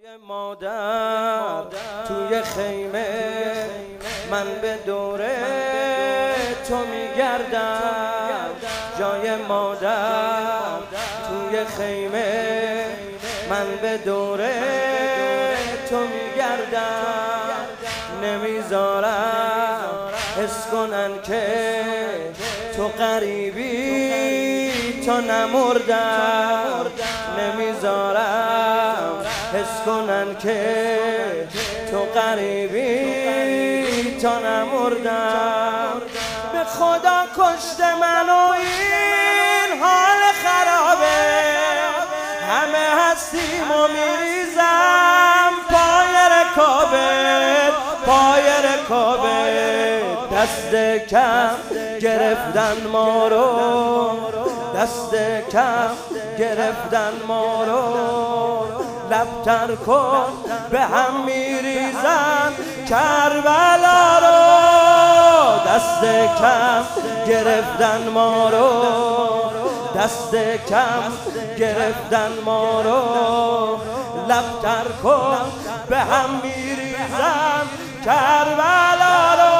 مادر توی خیمه من به دوره تو میگردم. جای مادر توی خیمه من به دوره تو میگردم. نمیذارم حس کنن که تو غریبی تا نمردم. نمیذارم حس کنن که تو غریبی تا نمردم. به خدا کشته منو این حال خرابه، همه هستیم و میریزم پای رکابت، پای رکابت. دست کم گرفتن ما رو، دست کم گرفتن ما رو. لبتر کن به هم میریزن کربلا رو. دست کم گرفتن ما رو، دست کم گرفتن ما رو. لبتر کن به هم میریزن کربلا رو.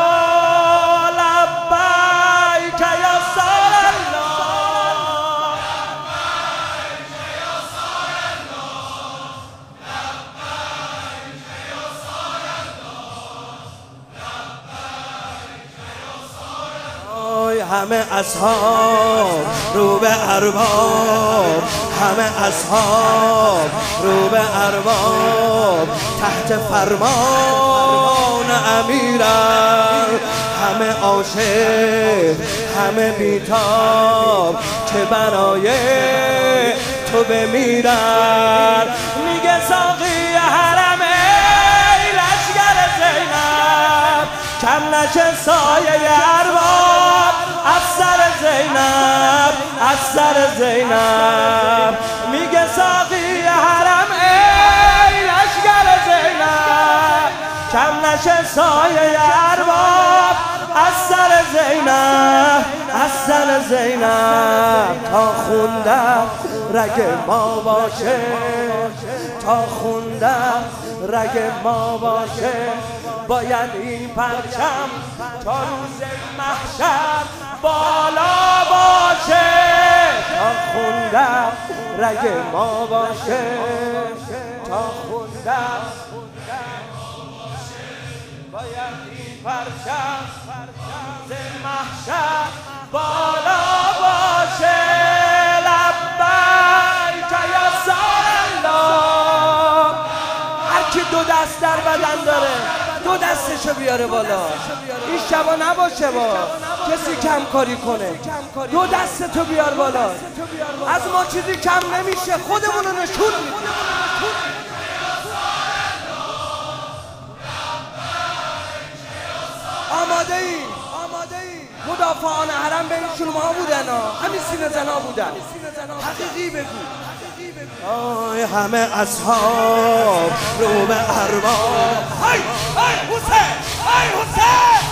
لبیک یا رسول الله، همه اصحاب رو به ارباب، همه اصحاب رو به ارباب. تحت فرمان امیرم، همه عاشق همه بیتاب که برای تو بمیرن. میگه ساقی حرم ای لشگر زینب، کم نشه سایه ارباب از سر زینب، از سر زینب. میگه ساقی حرم ای لشگر زینب، کم نشه سایه ارباب از سر زینب، از سر زینب. تا خوندم رگ ما باشه، تا خوندم رگ ما باشه. باید این پرچم تا روز محشر بالا باشه. تا خوندم رگ ما باشه، تا خوندم باید این پرچم روز محشر بالا باشه. لبیک یا رسول الله. هر کی دو دست در بدن داره دو دستشو بیاره بالا. این شبا نباشه با کسی کم کاری کنه. دو دستتو بیار بالا. از ما چیزی کم نمیشه، خودمونو نشون میدیم. آماده ای؟ مدافعان حرم به این شلوم ها بودن ها، همین سینه زنا بودن. حقیقی بگو. آی همه اصحاب رو به ارباب. ای حسین، ای حسین،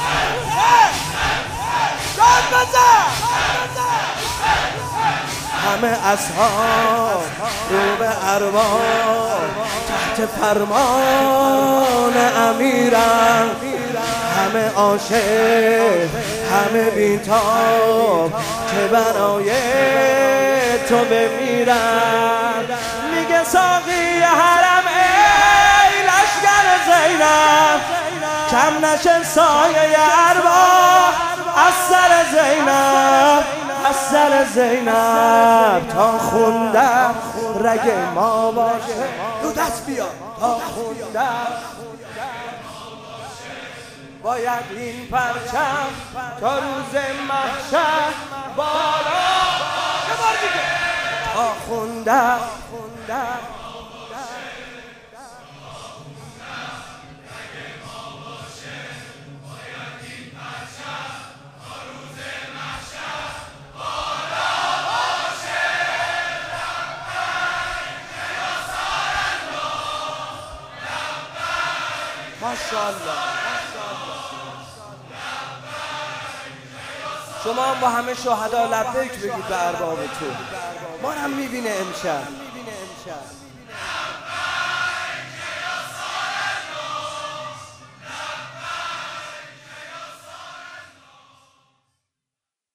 جان بزن. همه اصحاب رو به ارباب، تحت فرمان امیرم. همه عاشق همه بیتاب که برای تو بمیرن. میگه ساقی حرم ای لشگر زینب، کم نشه سایه ارباب از سر زینب، از سر زینب. تا خوندم رگ ما باشه، دو دست بیا. تا خوندم باید این پرچم تا روز محشر بالا. یه بار دیگه. تا خوندم ماشاءالله. شما با همه شهدا لبیک بگید به ارباب تو. ما هم میبینه امشب.